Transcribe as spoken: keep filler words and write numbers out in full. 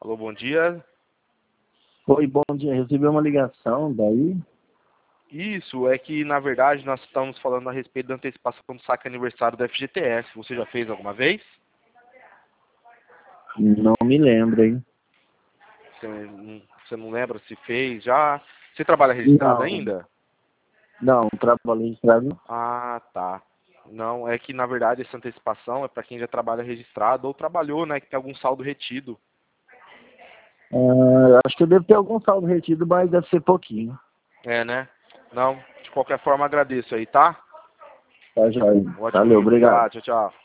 Alô, bom dia. Oi, bom dia. Recebi uma ligação daí? Isso, é que na verdade nós estamos falando a respeito da antecipação do saque aniversário da F G T S. Você já fez alguma vez? Não me lembro, hein? Você não, você não lembra se fez já? Você trabalha registrado Não, ainda? não, trabalho registrado. Não. Ah, tá. Não, é que na verdade essa antecipação é para quem já trabalha registrado ou trabalhou, né, que tem algum saldo retido. Ah, acho que eu devo ter algum saldo retido, mas deve ser pouquinho. É, né? Não, de qualquer forma agradeço aí, tá? Tá, joia. Um ótimo Valeu, dia, obrigado. obrigado, tchau, tchau.